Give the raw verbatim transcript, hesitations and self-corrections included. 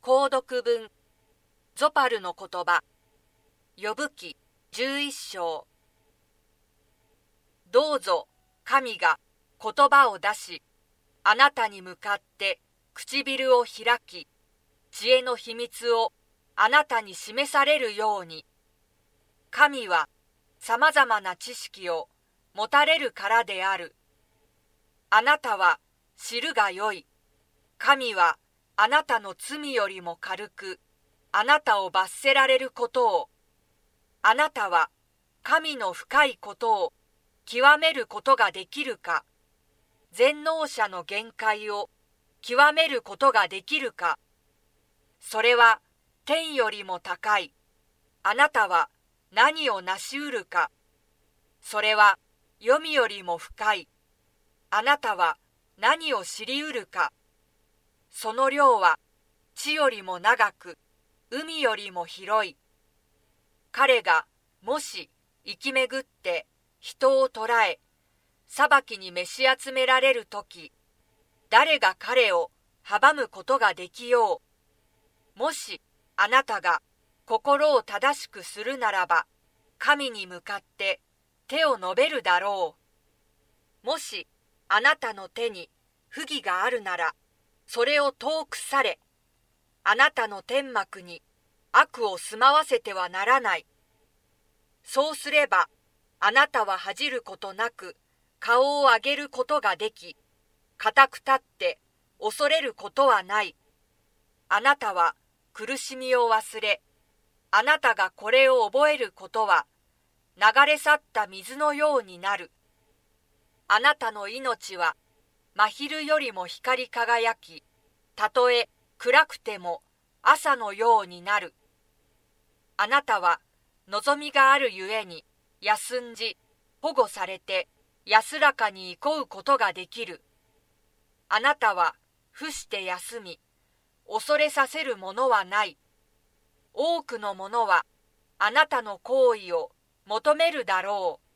購読文、ゾパルの言葉、ヨブ記じゅういっ章。どうぞ神が言葉を出し、あなたに向かって唇を開き、知恵の秘密をあなたに示されるように。神はさまざまな知識を持たれるからである。あなたは知るがよい。神はあなたの罪よりも軽く、あなたを罰せられることを。あなたは神の深いことを極めることができるか。全能者の限界を極めることができるか。それは天よりも高い。あなたは何を成し得るか。それは黄泉よりも深い。あなたは何を知り得るか。その量は地よりも長く、海よりも広い。彼がもし生き巡って人を捕らえ、裁きに召し集められるとき、誰が彼を阻むことができよう。もしあなたが心を正しくするならば、神に向かって手を伸べるだろう。もしあなたの手に不義があるなら、それを遠くされ。あなたの天幕に悪を住まわせてはならない。そうすれば、あなたは恥じることなく顔を上げることができ、固く立って恐れることはない。あなたは苦しみを忘れ、あなたがこれを覚えることは、流れ去った水のようになる。あなたの命は真昼よりも光り輝き、たとえ暗くても朝のようになる。あなたは望みがあるゆえに休んじ、保護されて安らかに憩うことができる。あなたは伏して休み、恐れさせるものはない。多くの者はあなたの行為を求めるだろう。